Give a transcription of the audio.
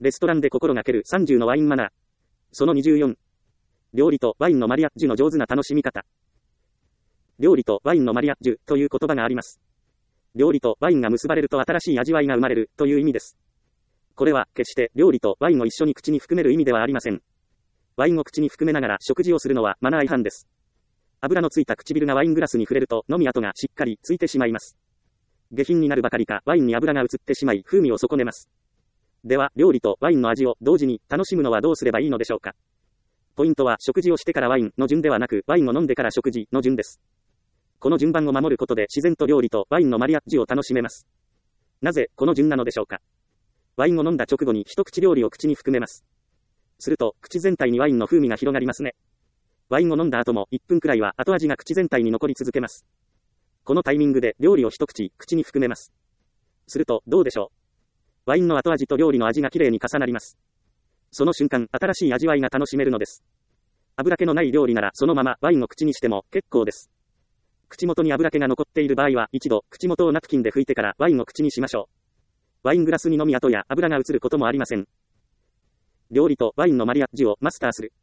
レストランで心がける30のワインマナー。その24。料理とワインのマリアッジュの上手な楽しみ方。料理とワインのマリアッジュという言葉があります。料理とワインが結ばれると新しい味わいが生まれるという意味です。これは決して料理とワインを一緒に口に含める意味ではありません。ワインを口に含めながら食事をするのはマナー違反です。油のついた唇がワイングラスに触れると飲み跡がしっかりついてしまいます。下品になるばかりかワインに油が移ってしまい風味を損ねます。では料理とワインの味を同時に楽しむのはどうすればいいのでしょうか。ポイントは食事をしてからワインの順ではなくワインを飲んでから食事の順です。この順番を守ることで自然と料理とワインのマリアッジを楽しめます。なぜこの順なのでしょうか。ワインを飲んだ直後に一口料理を口に含めます。すると口全体にワインの風味が広がりますね。ワインを飲んだ後も1分くらいは後味が口全体に残り続けます。このタイミングで料理を一口口に含めます。するとどうでしょう。ワインの後味と料理の味がきれいに重なります。その瞬間新しい味わいが楽しめるのです。油気のない料理ならそのままワインを口にしても結構です。口元に油気が残っている場合は一度口元をナプキンで拭いてからワインを口にしましょう。ワイングラスに飲み跡や油が移ることもありません。料理とワインのマリアッジュをマスターする。